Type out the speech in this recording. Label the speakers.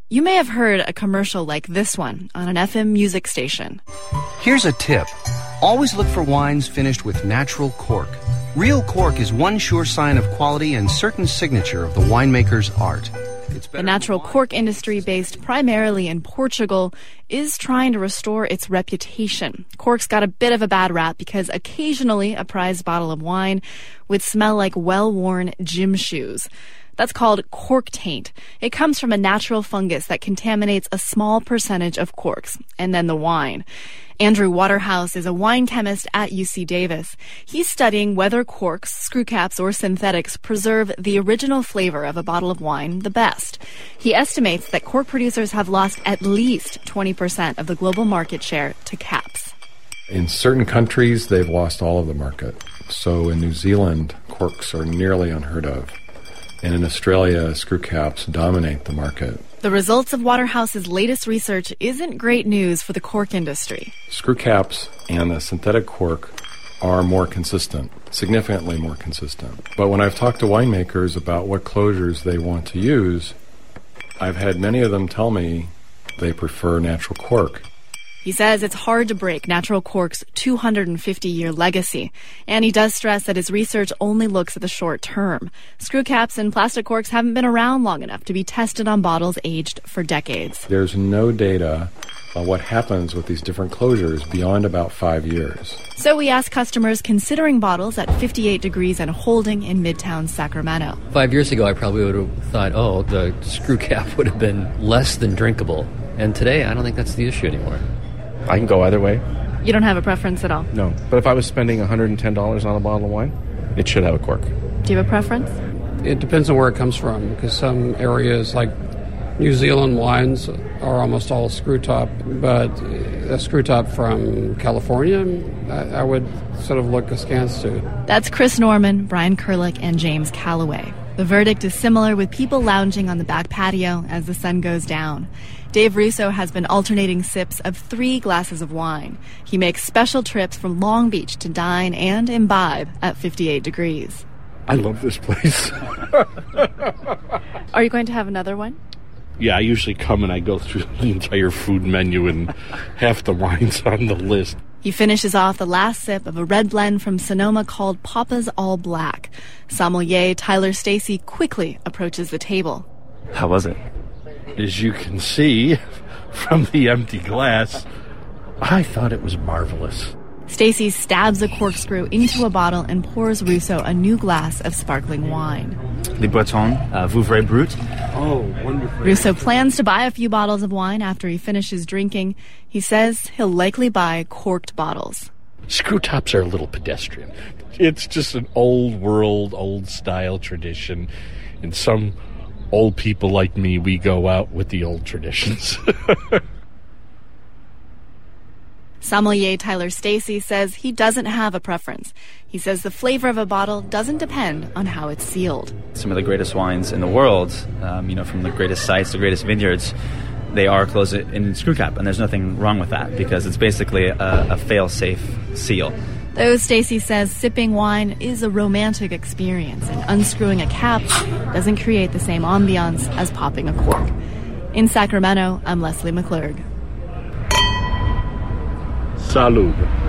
Speaker 1: You may have heard a commercial like this one on an FM music station.
Speaker 2: Here's a tip. Always look for wines finished with natural cork. Real cork is one sure sign of quality and certain signature of the winemaker's art.
Speaker 1: The natural cork industry, based primarily in Portugal, is trying to restore its reputation. Cork's got a bit of a bad rap because occasionally a prized bottle of wine would smell like well-worn gym shoes. That's called cork taint. It comes from a natural fungus that contaminates a small percentage of corks, and then the wine. Andrew Waterhouse is a wine chemist at UC Davis. He's studying whether corks, screw caps, or synthetics preserve the original flavor of a bottle of wine the best. He estimates that cork producers have lost at least 20% of the global market share to caps.
Speaker 3: In certain countries, they've lost all of the market. So in New Zealand, corks are nearly unheard of. And in Australia, screw caps dominate the market.
Speaker 1: The results of Waterhouse's latest research isn't great news for the cork industry.
Speaker 3: Screw caps and the synthetic cork are more consistent, significantly more consistent. But when I've talked to winemakers about what closures they want to use, I've had many of them tell me they prefer natural cork.
Speaker 1: He says it's hard to break natural cork's 250-year legacy, and he does stress that his research only looks at the short term. Screw caps and plastic corks haven't been around long enough to be tested on bottles aged for decades.
Speaker 3: There's no data on what happens with these different closures beyond about 5 years.
Speaker 1: So we asked customers considering bottles at 58 degrees and holding in Midtown Sacramento.
Speaker 4: 5 years ago, I probably would have thought, the screw cap would have been less than drinkable. And today, I don't think that's the issue anymore.
Speaker 5: I can go either way.
Speaker 1: You don't have a preference at all?
Speaker 5: No. But if I was spending $110 on a bottle of wine, it should have a cork.
Speaker 1: Do you have a preference?
Speaker 6: It depends on where it comes from, because some areas like New Zealand wines are almost all screw top, but a screw top from California, I would sort of look askance to.
Speaker 1: That's Chris Norman, Brian Kurlick, and James Calloway. The verdict is similar, with people lounging on the back patio as the sun goes down. Dave Russo has been alternating sips of 3 glasses of wine. He makes special trips from Long Beach to dine and imbibe at 58 degrees.
Speaker 7: I love this place.
Speaker 1: Are you going to have another one?
Speaker 7: Yeah, I usually come and I go through the entire food menu and half the wines on the list.
Speaker 1: He finishes off the last sip of a red blend from Sonoma called Papa's All Black. Sommelier Tyler Stacy quickly approaches the table.
Speaker 5: How was it?
Speaker 7: As you can see from the empty glass, I thought it was marvelous.
Speaker 1: Stacy stabs a corkscrew into a bottle and pours Russo a new glass of sparkling wine.
Speaker 5: Les Bretons, Vouvray Brut.
Speaker 7: Oh, wonderful.
Speaker 1: Russo plans to buy a few bottles of wine after he finishes drinking. He says he'll likely buy corked bottles.
Speaker 7: Screw tops are a little pedestrian. It's just an old world, old style tradition. And some old people like me, we go out with the old traditions.
Speaker 1: Sommelier Tyler Stacy says he doesn't have a preference. He says the flavor of a bottle doesn't depend on how it's sealed.
Speaker 8: Some of the greatest wines in the world, from the greatest sites, the greatest vineyards, they are closed in screw cap, and there's nothing wrong with that because it's basically a fail-safe seal.
Speaker 1: Though Stacy says sipping wine is a romantic experience, and unscrewing a cap doesn't create the same ambiance as popping a cork. In Sacramento, I'm Leslie McClurg.
Speaker 7: Salud.